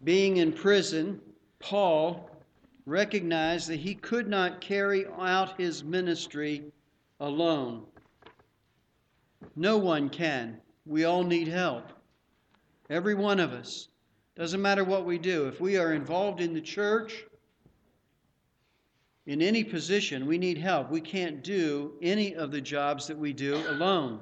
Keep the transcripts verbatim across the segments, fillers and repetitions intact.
Being in prison, Paul recognized that he could not carry out his ministry alone. No one can. We all need help. Every one of us. Doesn't matter what we do. If we are involved in the church, in any position, we need help. We can't do any of the jobs that we do alone.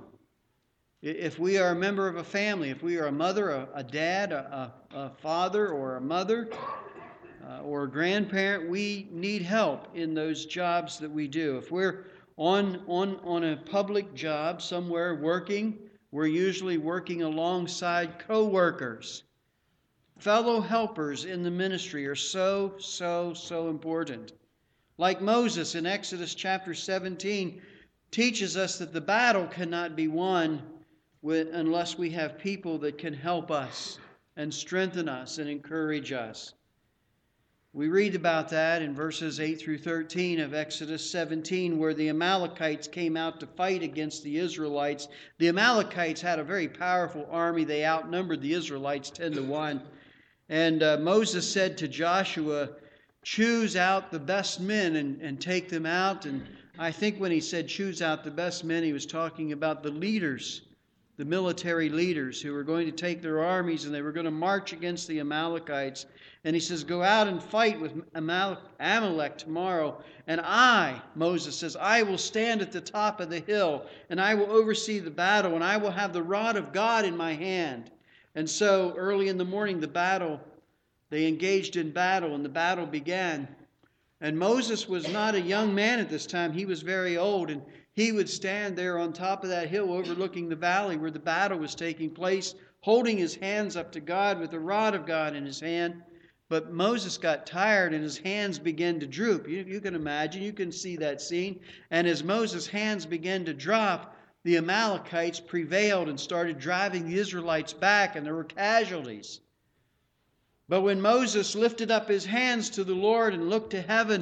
If we are a member of a family, if we are a mother, a, a dad, a, a father, or a mother, uh, or a grandparent, we need help in those jobs that we do. If we're on, on, on a public job somewhere working, we're usually working alongside co-workers. Fellow helpers in the ministry are so, so, so important. Like Moses in Exodus chapter seventeen teaches us that the battle cannot be won with, unless we have people that can help us and strengthen us and encourage us. We read about that in verses eight through thirteen of Exodus seventeen, where the Amalekites came out to fight against the Israelites. The Amalekites had a very powerful army. They outnumbered the Israelites ten to one. And uh, Moses said to Joshua, choose out the best men and, and take them out. And I think when he said choose out the best men, he was talking about the leaders, the military leaders who were going to take their armies and they were going to march against the Amalekites. And he says, go out and fight with Amalek, Amalek tomorrow. And I, Moses says, I will stand at the top of the hill and I will oversee the battle and I will have the rod of God in my hand. And so early in the morning, the battle, they engaged in battle and the battle began. And Moses was not a young man at this time. He was very old, and he would stand there on top of that hill overlooking the valley where the battle was taking place, holding his hands up to God with the rod of God in his hand. But Moses got tired and his hands began to droop. You, you can imagine, you can see that scene. And as Moses' hands began to drop, the Amalekites prevailed and started driving the Israelites back, and there were casualties. But when Moses lifted up his hands to the Lord and looked to heaven,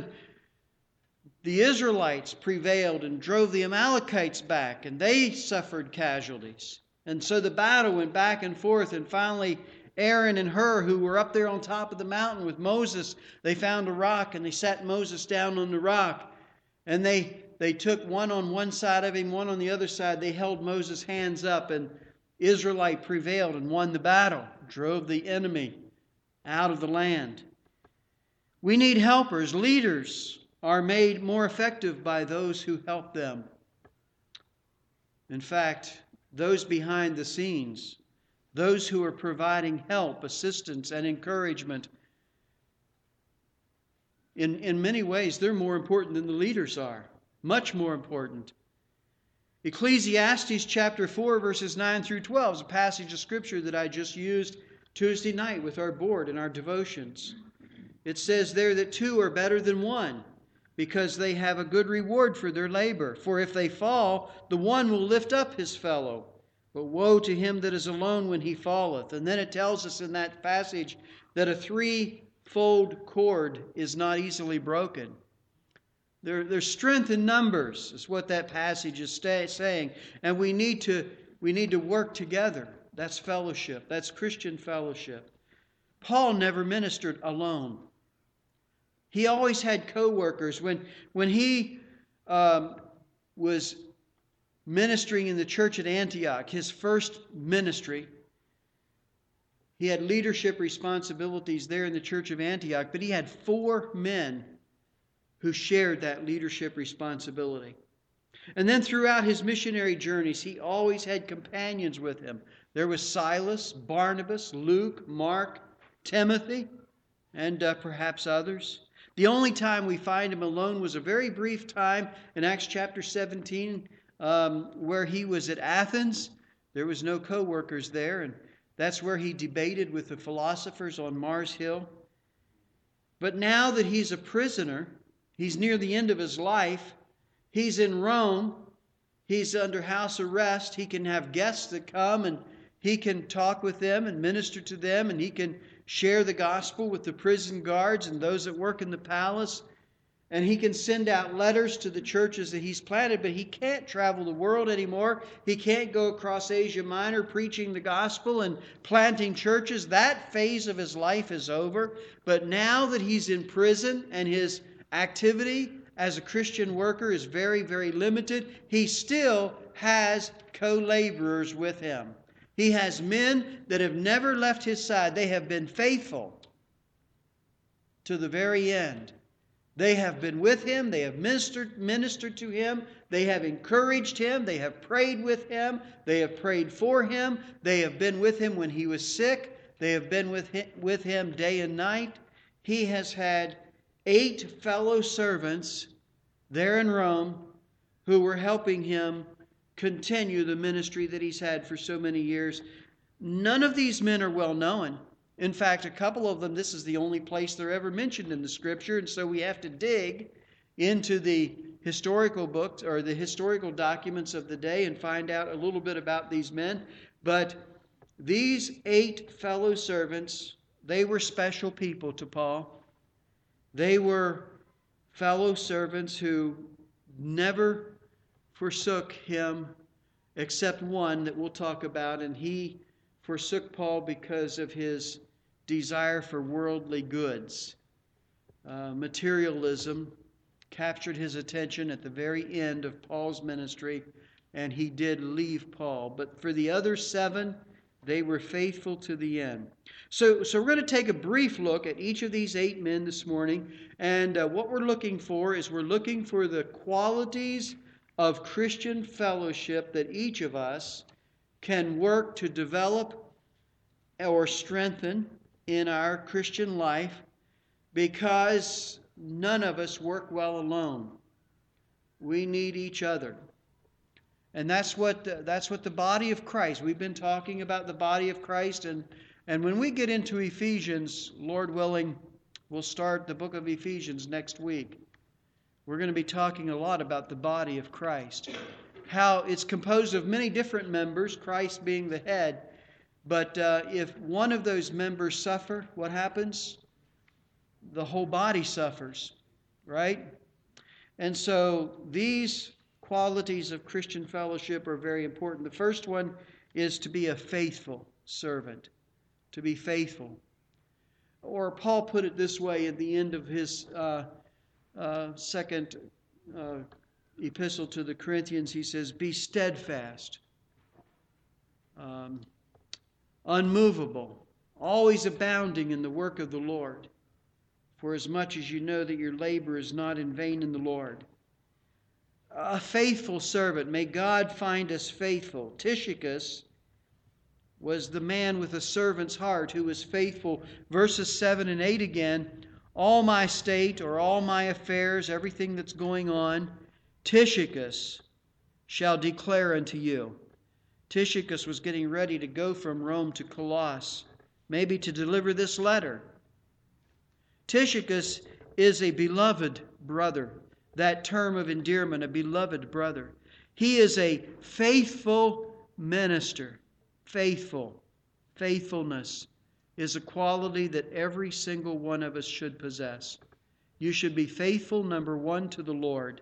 the Israelites prevailed and drove the Amalekites back, and they suffered casualties. And so the battle went back and forth, and finally Aaron and Hur, who were up there on top of the mountain with Moses, they found a rock, and they sat Moses down on the rock, and they They took one on one side of him, one on the other side. They held Moses' hands up, and Israelite prevailed and won the battle, drove the enemy out of the land. We need helpers. Leaders are made more effective by those who help them. In fact, those behind the scenes, those who are providing help, assistance, and encouragement, in, in many ways, they're more important than the leaders are. Much more important. Ecclesiastes chapter four, verses nine through twelve is a passage of Scripture that I just used Tuesday night with our board in our devotions. It says there that two are better than one, because they have a good reward for their labor. For if they fall, the one will lift up his fellow. But woe to him that is alone when he falleth. And then it tells us in that passage that a threefold cord is not easily broken. There, there's strength in numbers, is what that passage is stay, saying. And we need to we need to work together. That's fellowship. That's Christian fellowship. Paul never ministered alone. He always had co-workers. When, when he um, was ministering in the church at Antioch, his first ministry, he had leadership responsibilities there in the church of Antioch, but he had four men who shared that leadership responsibility. And then throughout his missionary journeys, he always had companions with him. There was Silas, Barnabas, Luke, Mark, Timothy, and uh, perhaps others. The only time we find him alone was a very brief time in Acts chapter seventeen, um, where he was at Athens. There was no co-workers there, and that's where he debated with the philosophers on Mars Hill. But now that he's a prisoner, he's near the end of his life. He's in Rome. He's under house arrest. He can have guests that come, and he can talk with them and minister to them, and he can share the gospel with the prison guards and those that work in the palace. And he can send out letters to the churches that he's planted, but he can't travel the world anymore. He can't go across Asia Minor preaching the gospel and planting churches. That phase of his life is over. But now that he's in prison and his activity as a Christian worker is very, very limited, he still has co-laborers with him. He has men that have never left his side. They have been faithful to the very end. They have been with him. They have ministered, ministered to him. They have encouraged him. They have prayed with him. They have prayed for him. They have been with him when he was sick. They have been with him, with him day and night. He has had eight fellow servants there in Rome who were helping him continue the ministry that he's had for so many years. None of these men are well known. In fact, a couple of them, this is the only place they're ever mentioned in the Scripture, and so we have to dig into the historical books or the historical documents of the day and find out a little bit about these men. But these eight fellow servants, they were special people to Paul. They were fellow servants who never forsook him, except one that we'll talk about, and he forsook Paul because of his desire for worldly goods. Uh, materialism captured his attention at the very end of Paul's ministry, and he did leave Paul. But for the other seven, they were faithful to the end. So, so we're going to take a brief look at each of these eight men this morning, and uh, what we're looking for is we're looking for the qualities of Christian fellowship that each of us can work to develop or strengthen in our Christian life, because none of us work well alone. We need each other. And that's what the, that's what the body of Christ, we've been talking about the body of Christ, and, and when we get into Ephesians, Lord willing, we'll start the book of Ephesians next week. We're going to be talking a lot about the body of Christ, how it's composed of many different members, Christ being the head. But uh, if one of those members suffer, what happens? The whole body suffers, right? And so these qualities of Christian fellowship are very important. The first one is to be a faithful servant, to be faithful. Or Paul put it this way at the end of his uh, uh, second uh, epistle to the Corinthians. He says, be steadfast, um, unmovable, always abounding in the work of the Lord, for as much as you know that your labor is not in vain in the Lord. A faithful servant, may God find us faithful. Tychicus was the man with a servant's heart who was faithful. Verses seven and eight again, all my state or all my affairs, everything that's going on, Tychicus shall declare unto you. Tychicus was getting ready to go from Rome to Colossus, maybe to deliver this letter. Tychicus is a beloved brother. That term of endearment, a beloved brother. He is a faithful minister. Faithful. Faithfulness is a quality that every single one of us should possess. You should be faithful, number one, to the Lord.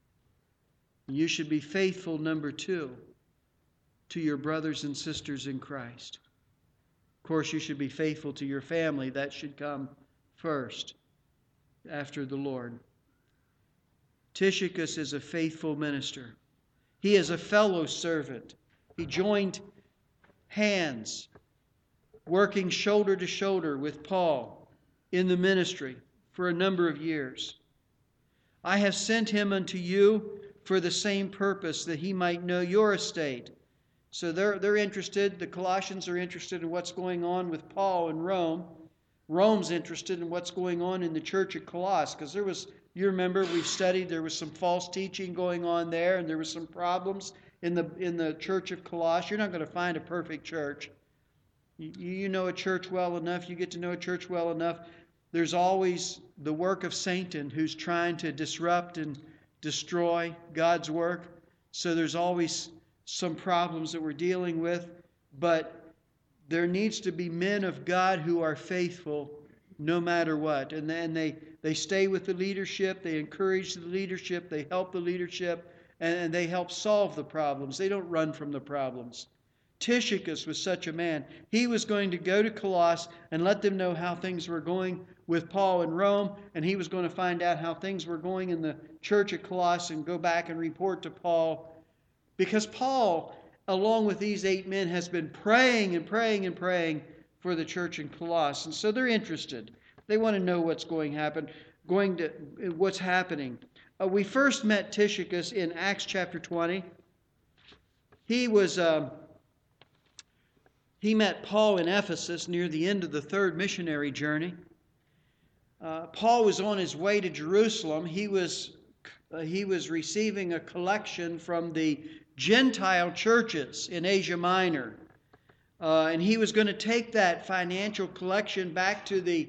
You should be faithful, number two, to your brothers and sisters in Christ. Of course, you should be faithful to your family. That should come first, after the Lord. Tychicus is a faithful minister. He is a fellow servant. He joined hands, working shoulder to shoulder with Paul in the ministry for a number of years. I have sent him unto you for the same purpose, that he might know your estate. So they're, they're interested, the Colossians are interested in what's going on with Paul in Rome. Rome's interested in what's going on in the church at Colossus, because there was, you remember, we've studied, there was some false teaching going on there, and there was some problems in the in the church of Colossus. You're not going to find a perfect church. You, you know a church well enough, you get to know a church well enough. There's always the work of Satan who's trying to disrupt and destroy God's work. So there's always some problems that we're dealing with, but there needs to be men of God who are faithful, no matter what. And then they, they stay with the leadership, they encourage the leadership, they help the leadership, and, and they help solve the problems. They don't run from the problems. Tychicus was such a man. He was going to go to Colossus and let them know how things were going with Paul in Rome, and he was going to find out how things were going in the church at Colossus and go back and report to Paul. Because Paul, along with these eight men, has been praying and praying and praying for the church in Colossus. And so they're interested. They want to know what's going to happen, going to what's happening. Uh, we first met Tychicus in Acts chapter twenty. He was uh, he met Paul in Ephesus near the end of the third missionary journey. Uh, Paul was on his way to Jerusalem. He was uh, he was receiving a collection from the Gentile churches in Asia Minor. Uh, and he was going to take that financial collection back to the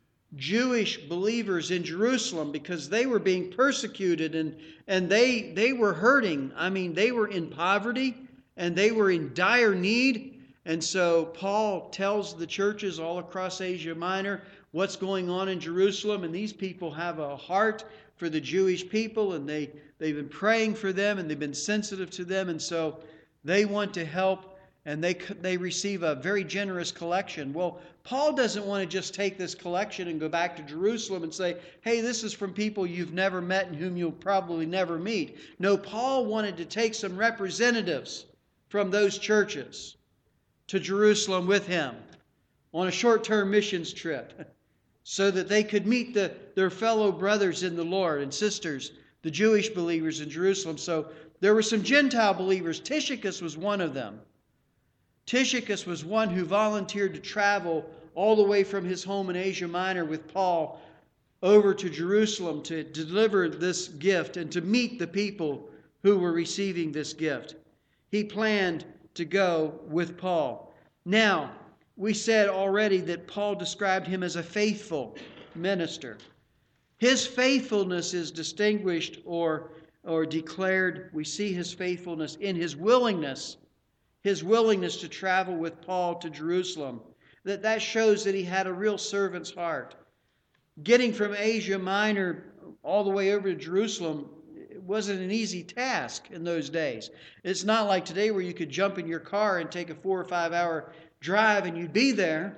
Jewish believers in Jerusalem because they were being persecuted and, and they, they were hurting. I mean, they were in poverty and they were in dire need. And so Paul tells the churches all across Asia Minor what's going on in Jerusalem. And these people have a heart for the Jewish people, and they, they've been praying for them and they've been sensitive to them. And so they want to help. And they they receive a very generous collection. Well, Paul doesn't want to just take this collection and go back to Jerusalem and say, hey, this is from people you've never met and whom you'll probably never meet. No, Paul wanted to take some representatives from those churches to Jerusalem with him on a short-term missions trip so that they could meet the, their fellow brothers in the Lord and sisters, the Jewish believers in Jerusalem. So there were some Gentile believers. Tychicus was one of them. Tychicus was one who volunteered to travel all the way from his home in Asia Minor with Paul over to Jerusalem to deliver this gift and to meet the people who were receiving this gift. He planned to go with Paul. Now, we said already that Paul described him as a faithful minister. His faithfulness is distinguished or, or declared. We see his faithfulness in his willingness His willingness to travel with Paul to Jerusalem. That that shows that he had a real servant's heart. Getting from Asia Minor all the way over to Jerusalem wasn't an easy task in those days. It's not like today where you could jump in your car and take a four or five hour drive and you'd be there.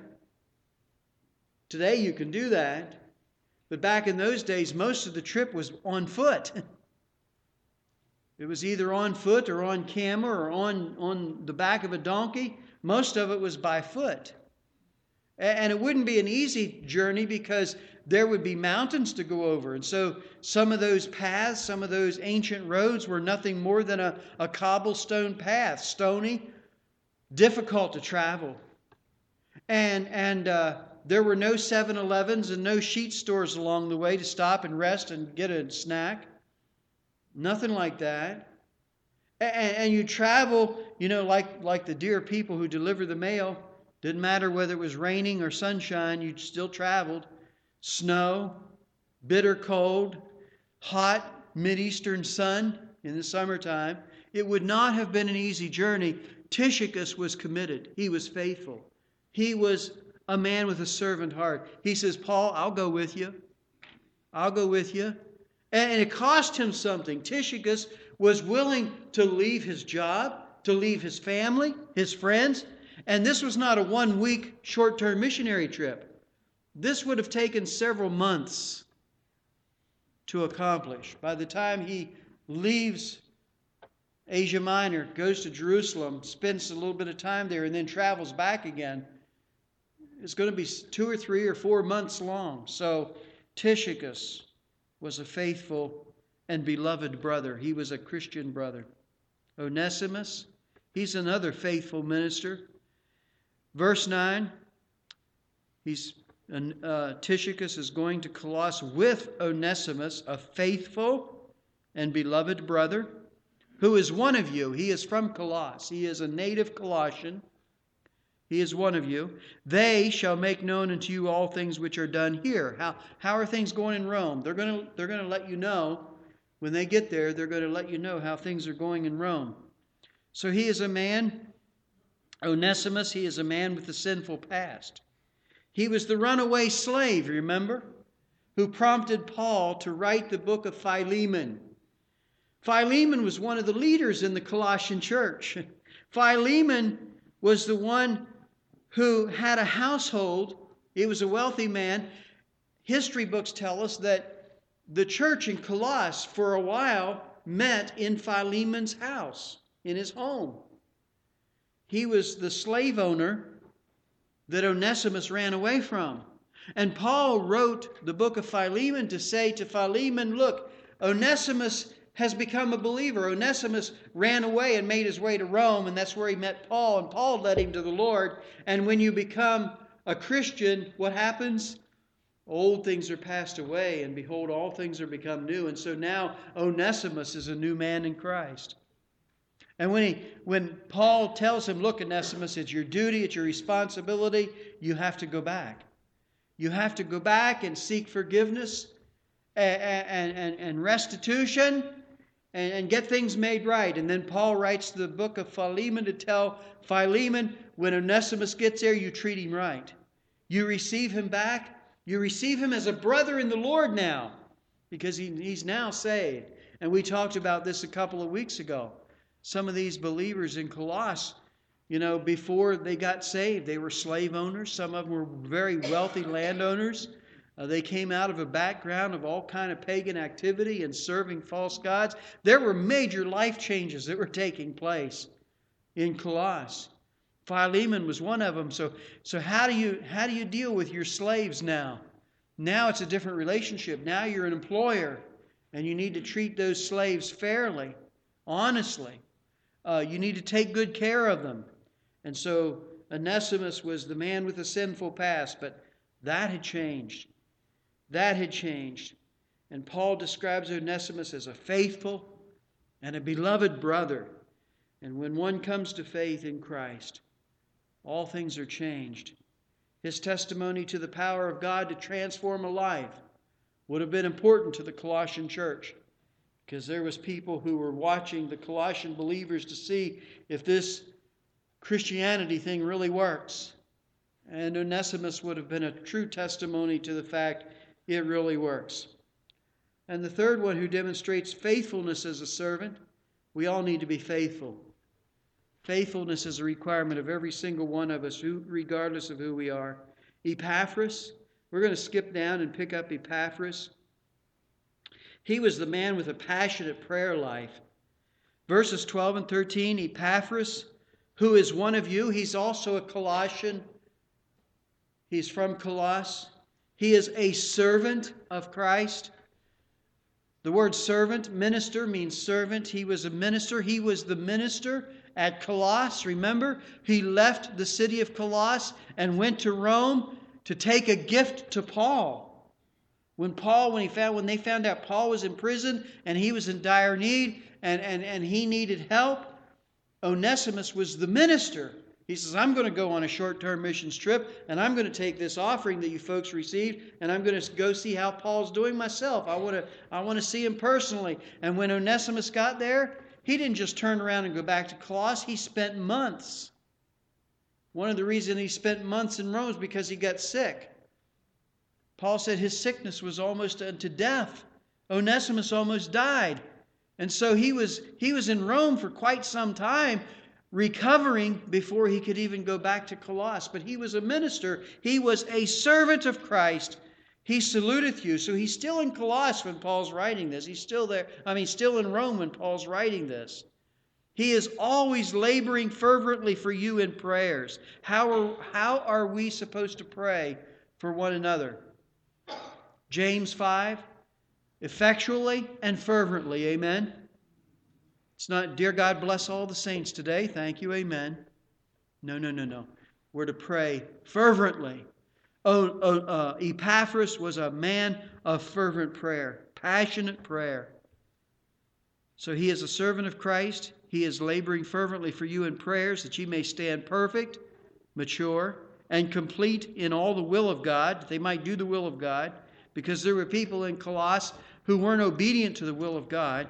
Today you can do that. But back in those days, most of the trip was on foot. It was either on foot or on camel or on, on the back of a donkey. Most of it was by foot. And it wouldn't be an easy journey because there would be mountains to go over. And so some of those paths, some of those ancient roads were nothing more than a, a cobblestone path, stony, difficult to travel. And, and uh, there were no seven elevens and no sheet stores along the way to stop and rest and get a snack. Nothing like that. And, and you travel, you know, like, like the dear people who deliver the mail. Didn't matter whether it was raining or sunshine, you still traveled. Snow, bitter cold, hot Mideastern sun in the summertime. It would not have been an easy journey. Tychicus was committed. He was faithful. He was a man with a servant heart. He says, Paul, I'll go with you. I'll go with you. And it cost him something. Tychicus was willing to leave his job, to leave his family, his friends. And this was not a one-week short-term missionary trip. This would have taken several months to accomplish. By the time he leaves Asia Minor, goes to Jerusalem, spends a little bit of time there, and then travels back again, it's going to be two or three or four months long. So Tychicus was a faithful and beloved brother. He was a Christian brother. Onesimus, he's another faithful minister. Verse nine, he's uh, Tychicus is going to Colossus with Onesimus, a faithful and beloved brother, who is one of you. He is from Colossus. He is a native Colossian. He is one of you. They shall make known unto you all things which are done here. How, how are things going in Rome? They're going to, they're going to let you know. When they get there, they're going to let you know how things are going in Rome. So he is a man, Onesimus, he is a man with a sinful past. He was the runaway slave, remember, who prompted Paul to write the book of Philemon. Philemon was one of the leaders in the Colossian church. Philemon was the one who had a household. He was a wealthy man. History books tell us that the church in Colossus for a while met in Philemon's house, in his home. He was the slave owner that Onesimus ran away from. And Paul wrote the book of Philemon to say to Philemon, look, Onesimus has become a believer. Onesimus ran away and made his way to Rome, and that's where he met Paul, and Paul led him to the Lord. And when you become a Christian, what happens? Old things are passed away, and behold, all things are become new. And so now Onesimus is a new man in Christ. And when he, when Paul tells him, look, Onesimus, it's your duty, it's your responsibility, you have to go back. You have to go back and seek forgiveness and, and, and, and restitution and, and get things made right. And then Paul writes the book of Philemon to tell Philemon, when Onesimus gets there, you treat him right. You receive him back. You receive him as a brother in the Lord now, because he, he's now saved. And we talked about this a couple of weeks ago. Some of these believers in Colossus, you know, before they got saved, they were slave owners. Some of them were very wealthy landowners. Uh, they came out of a background of all kind of pagan activity and serving false gods. There were major life changes that were taking place in Colossus. Philemon was one of them. So, so how do you how do you deal with your slaves now? Now it's a different relationship. Now you're an employer, and you need to treat those slaves fairly, honestly. Uh, you need to take good care of them. And so Onesimus was the man with a sinful past, but that had changed. That had changed. And Paul describes Onesimus as a faithful and a beloved brother. And when one comes to faith in Christ, all things are changed. His testimony to the power of God to transform a life would have been important to the Colossian church, because there was people who were watching the Colossian believers to see if this Christianity thing really works. And Onesimus would have been a true testimony to the fact it really works. And the third one, who demonstrates faithfulness as a servant. We all need to be faithful. Faithfulness is a requirement of every single one of us, who, regardless of who we are. Epaphras, we're going to skip down and pick up Epaphras. He was the man with a passionate prayer life. Verses twelve and thirteen, Epaphras, who is one of you. He's also a Colossian. He's from Colossus. He is a servant of Christ. The word servant, minister, means servant. He was a minister. He was the minister at Colossus. Remember, he left the city of Colossus and went to Rome to take a gift to Paul. When Paul, when he found, when they found out Paul was in prison and he was in dire need and, and, and he needed help, Onesimus was the minister. He says, I'm going to go on a short-term missions trip, and I'm going to take this offering that you folks received, and I'm going to go see how Paul's doing myself. I want to, I want to see him personally. And when Onesimus got there, he didn't just turn around and go back to Colossus. He spent months. One of the reasons he spent months in Rome is because he got sick. Paul said his sickness was almost unto death. Onesimus almost died. And so he was, he was in Rome for quite some time, recovering before he could even go back to Colossus. But he was a minister. He was a servant of Christ. He saluteth you. So he's still in Colossus when Paul's writing this. He's still there. I mean, still in Rome when Paul's writing this. He is always laboring fervently for you in prayers. How are, how are we supposed to pray for one another? James five, effectually and fervently. Amen. It's not, dear God, bless all the saints today. Thank you. Amen. No, no, no, no. We're to pray fervently. Oh, oh, uh, Epaphras was a man of fervent prayer, passionate prayer. So he is a servant of Christ. He is laboring fervently for you in prayers, that ye may stand perfect, mature, and complete in all the will of God, that they might do the will of God, because there were people in Colossus who weren't obedient to the will of God.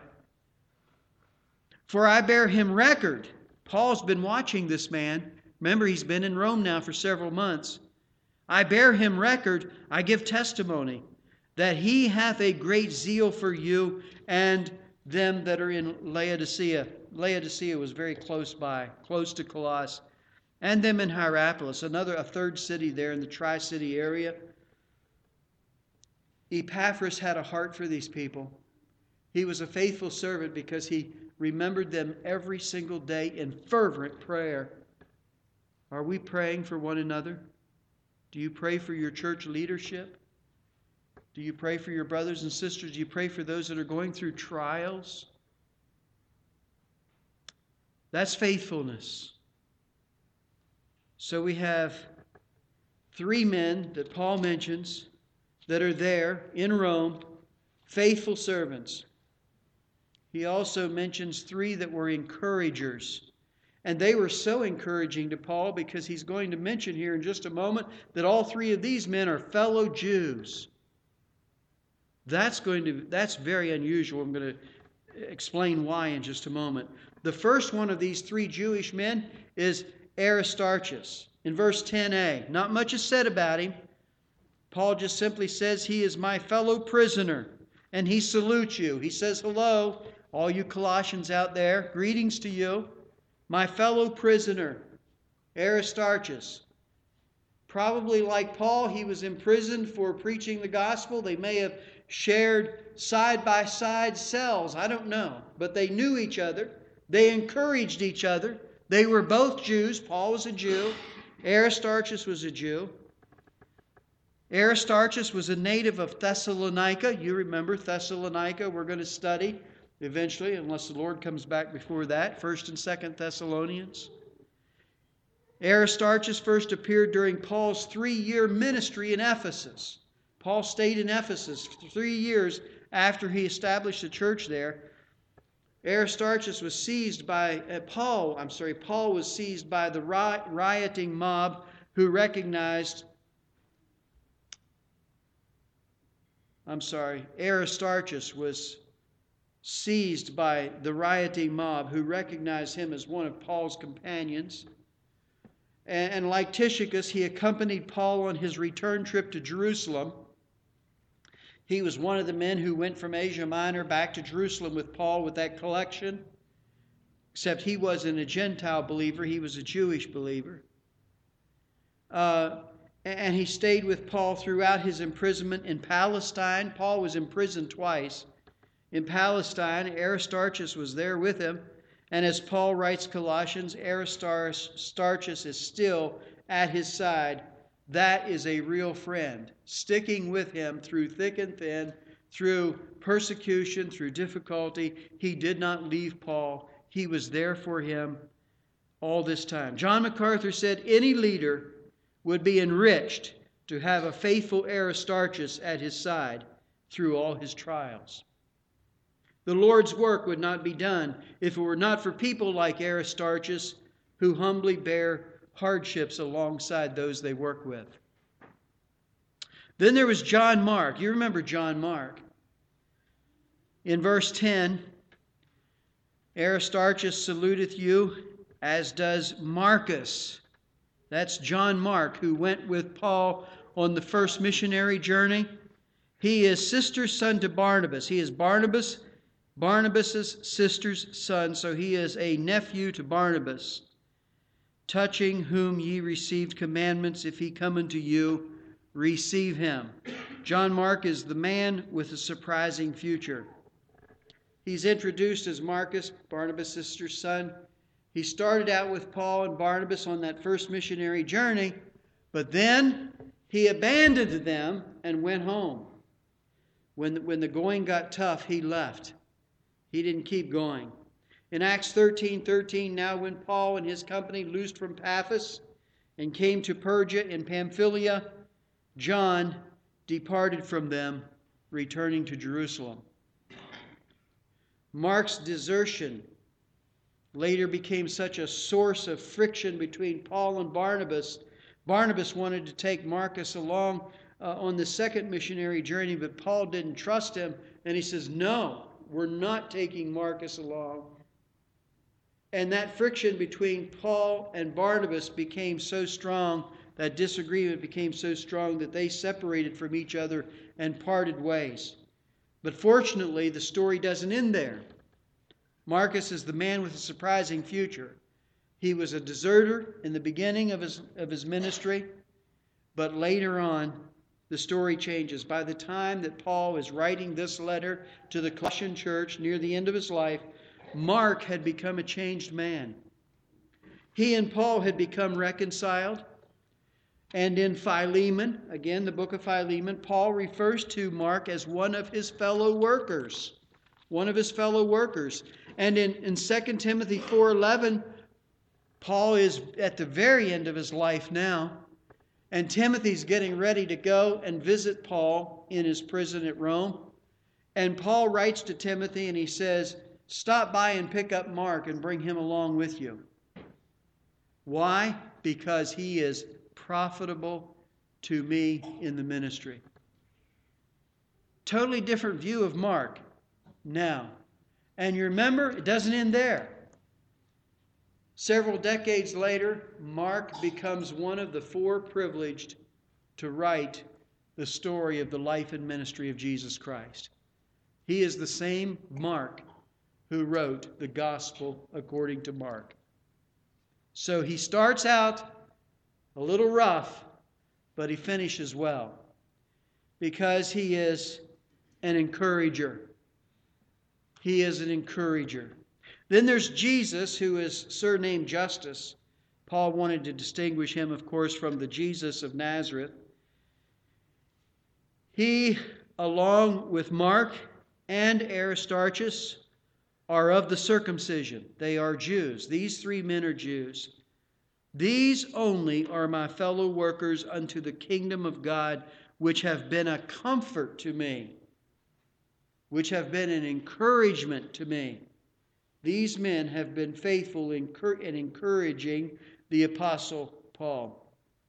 For I bear him record. Paul's been watching this man. Remember, he's been in Rome now for several months. I bear him record, I give testimony, that he hath a great zeal for you and them that are in Laodicea. Laodicea was very close by, close to Colossus, and them in Hierapolis, another, a third city there in the Tri-City area. Epaphras had a heart for these people. He was a faithful servant because he remembered them every single day in fervent prayer. Are we praying for one another? Do you pray for your church leadership? Do you pray for your brothers and sisters? Do you pray for those that are going through trials? That's faithfulness. So we have three men that Paul mentions that are there in Rome, faithful servants. He also mentions three that were encouragers. And they were so encouraging to Paul because he's going to mention here in just a moment that all three of these men are fellow Jews. That's going to that's very unusual. I'm going to explain why in just a moment. The first one of these three Jewish men is Aristarchus. In verse ten a, not much is said about him. Paul just simply says he is my fellow prisoner, and he salutes you. He says, hello, all you Colossians out there, greetings to you. My fellow prisoner, Aristarchus. Probably like Paul, he was imprisoned for preaching the gospel. They may have shared side-by-side cells. I don't know. But they knew each other. They encouraged each other. They were both Jews. Paul was a Jew. Aristarchus was a Jew. Aristarchus was a native of Thessalonica. You remember Thessalonica. We're going to study eventually, unless the Lord comes back before that, First and Second Thessalonians. Aristarchus first appeared during Paul's three-year ministry in Ephesus. Paul stayed in Ephesus for three years after he established a church there. Aristarchus was seized by uh, Paul. I'm sorry, Paul was seized by the ri- rioting mob who recognized. I'm sorry, Aristarchus was seized by the rioting mob who recognized him as one of Paul's companions. And, and like Tychicus, he accompanied Paul on his return trip to Jerusalem. He was one of the men who went from Asia Minor back to Jerusalem with Paul with that collection. Except he wasn't a Gentile believer, he was a Jewish believer. Uh, and he stayed with Paul throughout his imprisonment in Palestine. Paul was imprisoned twice. In Palestine, Aristarchus was there with him. And as Paul writes Colossians, Aristarchus is still at his side. That is a real friend, sticking with him through thick and thin, through persecution, through difficulty. He did not leave Paul. He was there for him all this time. John MacArthur said any leader would be enriched to have a faithful Aristarchus at his side through all his trials. The Lord's work would not be done if it were not for people like Aristarchus who humbly bear hardships alongside those they work with. Then there was John Mark. You remember John Mark. In verse ten, Aristarchus saluteth you, as does Marcus. That's John Mark, who went with Paul on the first missionary journey. He is sister's son to Barnabas. He is Barnabas Barnabas' sister's son, so he is a nephew to Barnabas, touching whom ye received commandments. If he come unto you, receive him. John Mark is the man with a surprising future. He's introduced as Marcus, Barnabas' sister's son. He started out with Paul and Barnabas on that first missionary journey, but then he abandoned them and went home. When, when the going got tough, he left. He didn't keep going. In Acts thirteen thirteen, now when Paul and his company loosed from Paphos and came to Perga in Pamphylia, John departed from them, returning to Jerusalem. Mark's desertion later became such a source of friction between Paul and Barnabas. Barnabas wanted to take Marcus along uh, on the second missionary journey, but Paul didn't trust him, and he says, no, we're not taking Marcus along. And that friction between Paul and Barnabas became so strong that disagreement became so strong that they separated from each other and parted ways. But fortunately, the story doesn't end there. Marcus is the man with a surprising future. He was a deserter in the beginning of his, of his ministry, but later on, the story changes. By the time that Paul is writing this letter to the Colossian church near the end of his life, Mark had become a changed man. He and Paul had become reconciled. And in Philemon, again, the book of Philemon, Paul refers to Mark as one of his fellow workers. One of his fellow workers. And in, in Second Timothy four eleven, Paul is at the very end of his life now. And Timothy's getting ready to go and visit Paul in his prison at Rome. And Paul writes to Timothy and he says, stop by and pick up Mark and bring him along with you. Why? Because he is profitable to me in the ministry. Totally different view of Mark now. And you remember, it doesn't end there. Several decades later, Mark becomes one of the four privileged to write the story of the life and ministry of Jesus Christ. He is the same Mark who wrote the Gospel according to Mark. So he starts out a little rough, but he finishes well because he is an encourager. He is an encourager. Then there's Jesus, who is surnamed Justus. Paul wanted to distinguish him, of course, from the Jesus of Nazareth. He, along with Mark and Aristarchus, are of the circumcision. They are Jews. These three men are Jews. These only are my fellow workers unto the kingdom of God, which have been a comfort to me, which have been an encouragement to me. These men have been faithful in encouraging the Apostle Paul.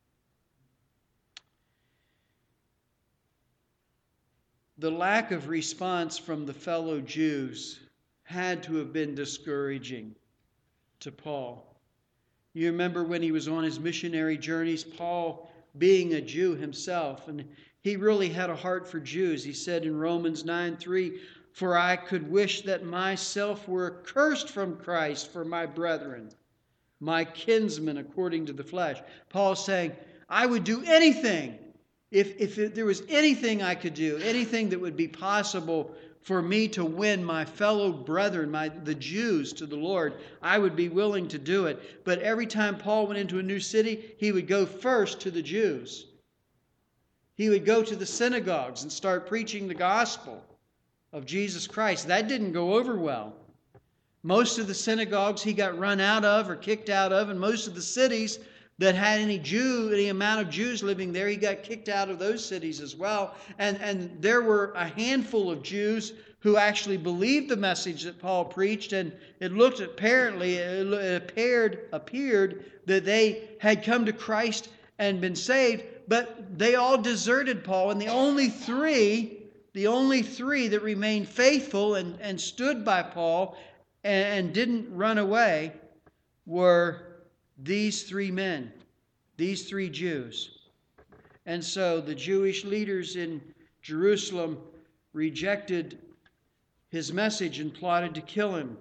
The lack of response from the fellow Jews had to have been discouraging to Paul. You remember when he was on his missionary journeys, Paul being a Jew himself, and he really had a heart for Jews. He said in Romans nine three, for I could wish that myself were accursed from Christ for my brethren, my kinsmen according to the flesh. Paul's saying, I would do anything. If, if there was anything I could do, anything that would be possible for me to win my fellow brethren, my, the Jews, to the Lord, I would be willing to do it. But every time Paul went into a new city, he would go first to the Jews. He would go to the synagogues and start preaching the gospel of Jesus Christ. That didn't go over well. Most of the synagogues he got run out of or kicked out of, and most of the cities that had any Jew, any amount of Jews living there, he got kicked out of those cities as well. And, and there were a handful of Jews who actually believed the message that Paul preached, and it looked apparently, it appeared, appeared that they had come to Christ and been saved, but they all deserted Paul, and the only three The only three that remained faithful and, and stood by Paul and, and didn't run away were these three men, these three Jews. And so the Jewish leaders in Jerusalem rejected his message and plotted to kill him.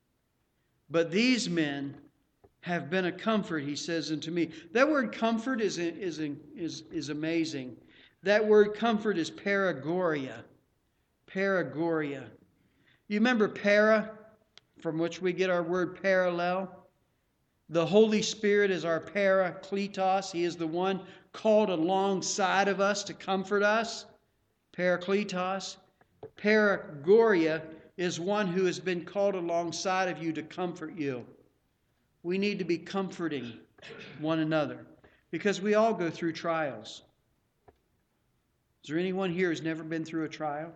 But these men have been a comfort, he says unto me. That word comfort is, is, is, is amazing. That word comfort is paragoria. Paragoria. You remember para, from which we get our word parallel? The Holy Spirit is our parakletos. He is the one called alongside of us to comfort us. Parakletos. Paragoria is one who has been called alongside of you to comfort you. We need to be comforting one another because we all go through trials. Is there anyone here who's never been through a trial?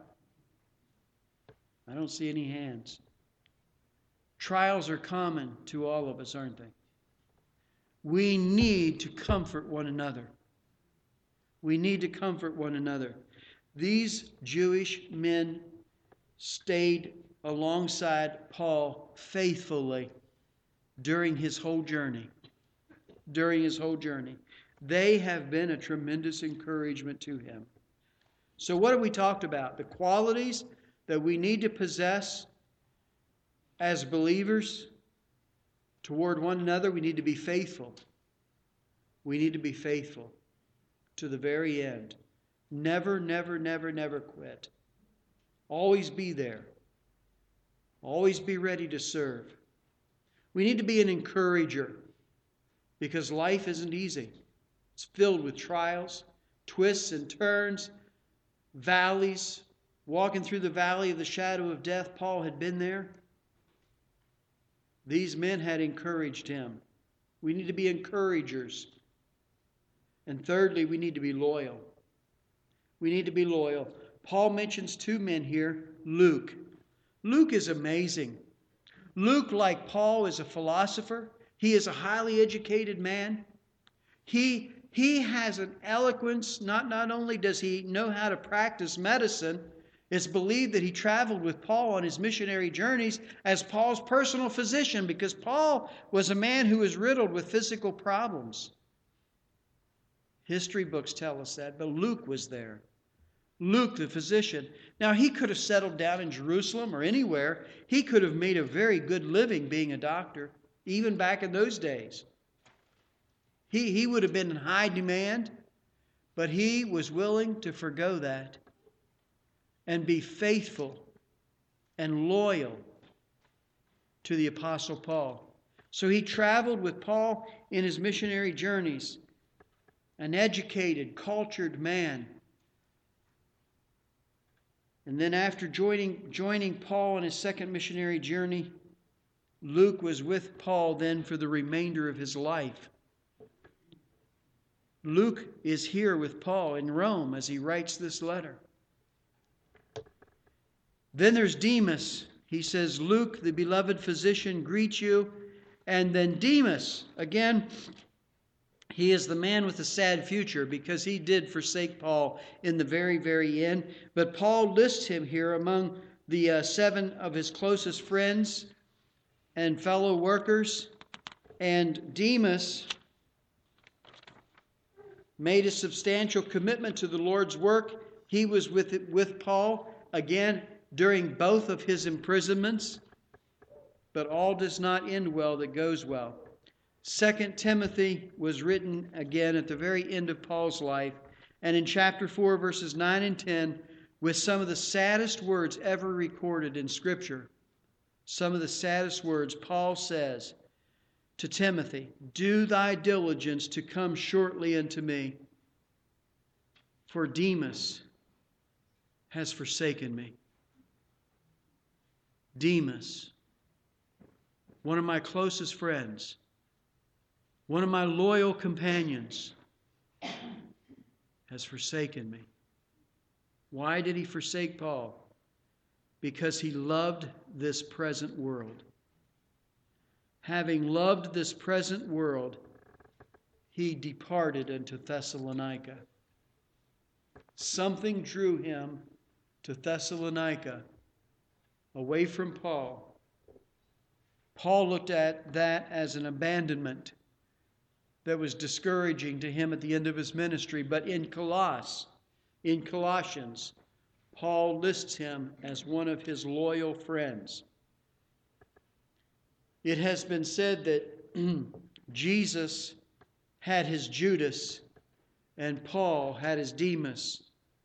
I don't see any hands. Trials are common to all of us, aren't they? We need to comfort one another. We need to comfort one another. These Jewish men stayed alongside Paul faithfully during his whole journey. During his whole journey. They have been a tremendous encouragement to him. So what have we talked about? The qualities that we need to possess as believers toward one another. We need to be faithful. We need to be faithful to the very end. Never, never, never, never quit. Always be there. Always be ready to serve. We need to be an encourager because life isn't easy. It's filled with trials, twists and turns, valleys. Walking through the valley of the shadow of death, Paul had been there. These men had encouraged him. We need to be encouragers. And thirdly, we need to be loyal. We need to be loyal. Paul mentions two men here. Luke. Luke is amazing. Luke, like Paul, is a philosopher. He is a highly educated man. He, he has an eloquence. Not, not only does he know how to practice medicine, it's believed that he traveled with Paul on his missionary journeys as Paul's personal physician, because Paul was a man who was riddled with physical problems. History books tell us that, but Luke was there. Luke, the physician. Now, he could have settled down in Jerusalem or anywhere. He could have made a very good living being a doctor, even back in those days. He, he would have been in high demand, but he was willing to forgo that and be faithful and loyal to the Apostle Paul. So he traveled with Paul in his missionary journeys, an educated, cultured man. And then after joining, joining Paul on his second missionary journey, Luke was with Paul then for the remainder of his life. Luke is here with Paul in Rome as he writes this letter. Then there's Demas. He says, Luke, the beloved physician, greets you. And then Demas, again, he is the man with a sad future because he did forsake Paul in the very, very end. But Paul lists him here among the uh, seven of his closest friends and fellow workers. And Demas made a substantial commitment to the Lord's work. He was with, with Paul, again, during both of his imprisonments. But all does not end well that goes well. Second Timothy was written again at the very end of Paul's life, and in chapter four, verses nine and ten, with some of the saddest words ever recorded in Scripture. Some of the saddest words, Paul says to Timothy, do thy diligence to come shortly unto me, for Demas has forsaken me. Demas, one of my closest friends, one of my loyal companions, has forsaken me. Why did he forsake Paul? Because he loved this present world. Having loved this present world, he departed unto Thessalonica. Something drew him to Thessalonica, away from Paul. Paul looked at that as an abandonment that was discouraging to him at the end of his ministry. But in Colossus, in Colossians, Paul lists him as one of his loyal friends. It has been said that Jesus had his Judas and Paul had his Demas.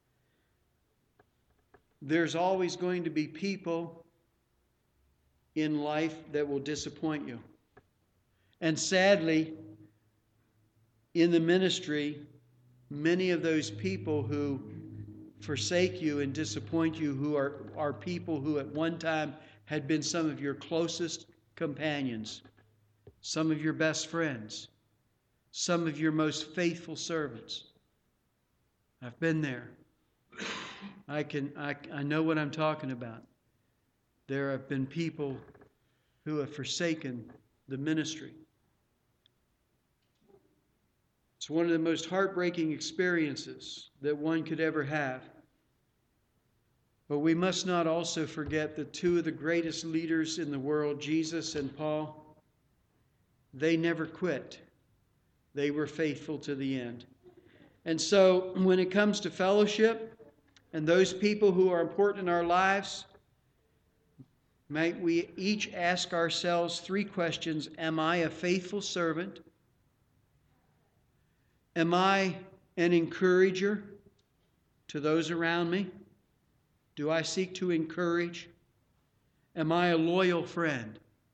There's always going to be people in life that will disappoint you. And sadly, in the ministry, many of those people who forsake you and disappoint you, who are, are people who at one time had been some of your closest companions, some of your best friends, some of your most faithful servants. I've been there. I can I, I know what I'm talking about. There have been people who have forsaken the ministry. It's one of the most heartbreaking experiences that one could ever have. But we must not also forget that two of the greatest leaders in the world, Jesus and Paul, they never quit. They were faithful to the end. And so when it comes to fellowship and those people who are important in our lives, might we each ask ourselves three questions. Am I a faithful servant? Am I an encourager to those around me? Do I seek to encourage? Am I a loyal friend?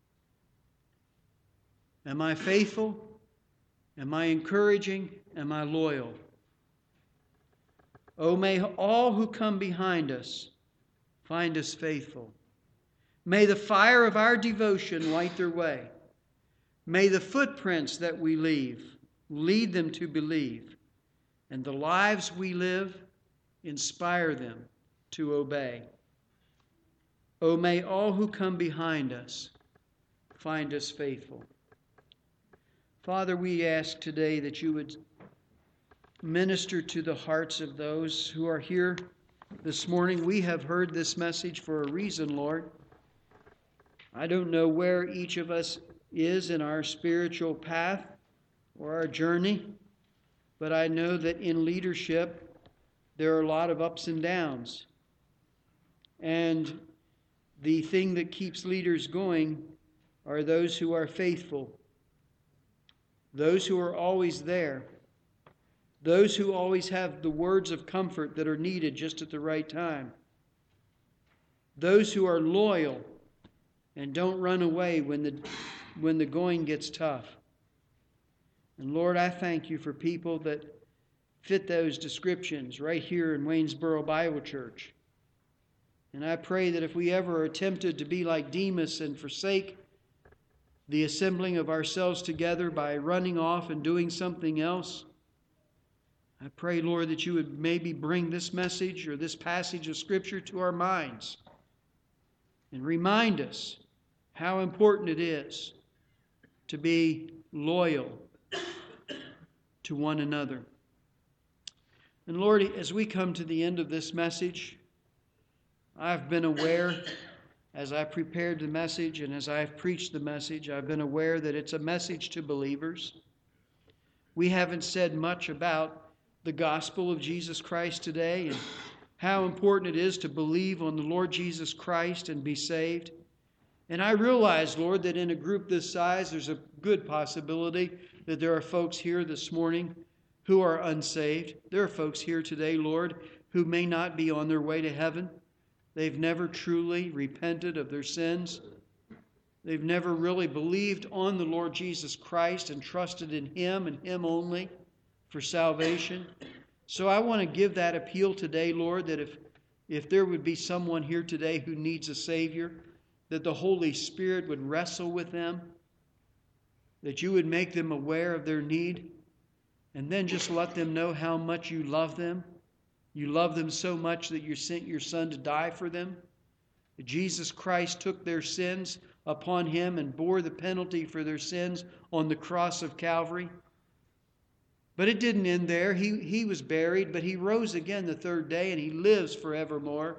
Am I faithful? Am I encouraging? Am I loyal? Oh, may all who come behind us find us faithful. May the fire of our devotion light their way. May the footprints that we leave lead them to believe, and the lives we live inspire them to obey. Oh, may all who come behind us find us faithful. Father, we ask today that you would minister to the hearts of those who are here this morning. We have heard this message for a reason, Lord. I don't know where each of us is in our spiritual path or our journey, but I know that in leadership there are a lot of ups and downs. And the thing that keeps leaders going are those who are faithful, those who are always there, those who always have the words of comfort that are needed just at the right time, those who are loyal and don't run away when the, when the going gets tough. And Lord, I thank you for people that fit those descriptions right here in Waynesboro Bible Church. And I pray that if we ever are tempted to be like Demas and forsake the assembling of ourselves together by running off and doing something else, I pray, Lord, that you would maybe bring this message or this passage of Scripture to our minds and remind us how important it is to be loyal to one another. And Lord, as we come to the end of this message, I've been aware, as I prepared the message and as I've preached the message, I've been aware that it's a message to believers. We haven't said much about the gospel of Jesus Christ today and how important it is to believe on the Lord Jesus Christ and be saved. And I realize, Lord, that in a group this size, there's a good possibility that there are folks here this morning who are unsaved. There are folks here today, Lord, who may not be on their way to heaven. They've never truly repented of their sins. They've never really believed on the Lord Jesus Christ and trusted in Him and Him only for salvation. So I want to give that appeal today, Lord, that if, if there would be someone here today who needs a Savior, that the Holy Spirit would wrestle with them, that you would make them aware of their need, and then just let them know how much you love them. You love them so much that you sent your Son to die for them. That Jesus Christ took their sins upon Him and bore the penalty for their sins on the cross of Calvary. But it didn't end there. He, he was buried, but He rose again the third day, and He lives forevermore.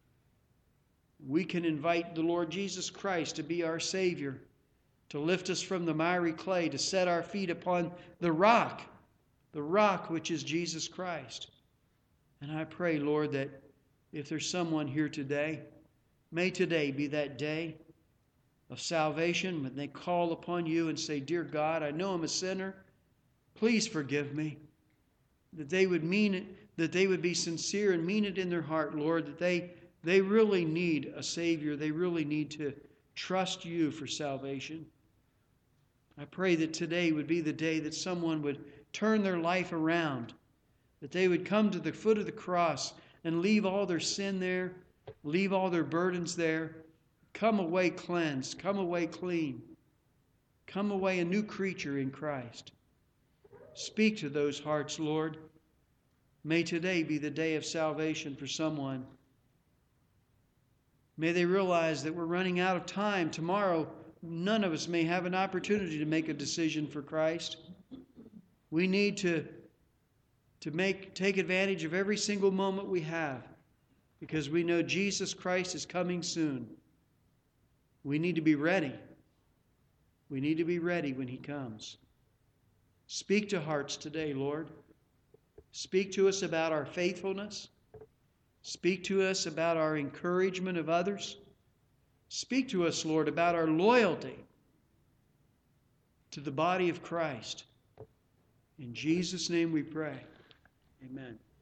We can invite the Lord Jesus Christ to be our Savior, to lift us from the miry clay, to set our feet upon the rock, the rock which is Jesus Christ. And I pray, Lord, that if there's someone here today, may today be that day of salvation when they call upon you and say, "Dear God, I know I'm a sinner. Please forgive me." That they would mean it, that they would be sincere and mean it in their heart, Lord, that they They really need a Savior. They really need to trust you for salvation. I pray that today would be the day that someone would turn their life around, that they would come to the foot of the cross and leave all their sin there, leave all their burdens there, come away cleansed, come away clean, come away a new creature in Christ. Speak to those hearts, Lord. May today be the day of salvation for someone. May they realize that we're running out of time. Tomorrow, none of us may have an opportunity to make a decision for Christ. We need to, to make, take advantage of every single moment we have because we know Jesus Christ is coming soon. We need to be ready. We need to be ready when He comes. Speak to hearts today, Lord. Speak to us about our faithfulness. Speak to us about our encouragement of others. Speak to us, Lord, about our loyalty to the body of Christ. In Jesus' name we pray. Amen.